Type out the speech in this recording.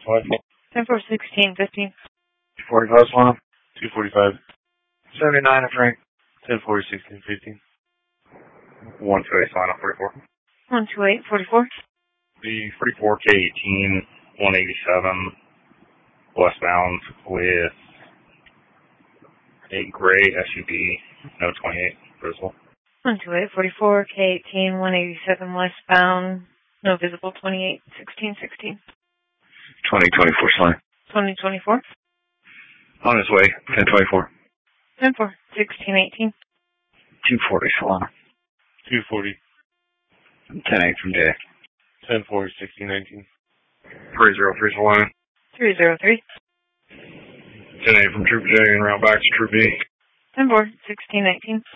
What? 10-4, 16, 15. 45 Solano. 245. 79 at Frank. 10-4, 16, 15. 128 Solano, 44. 128, 44. The 44 K18, 187, westbound with a gray SUV, no 28, visible. 128, 44, K18, 187 westbound, no visible, 28, 16, 16. 2024 Solano. 2024. On his way, 1024. 10-4, 16, 18. 240 Solano. 240. 10-8 from Jay. 10-4, 16, 19. 303 Solano. 303. 10-8 from Troop J and route back to Troop B. 10-4, 16, 19.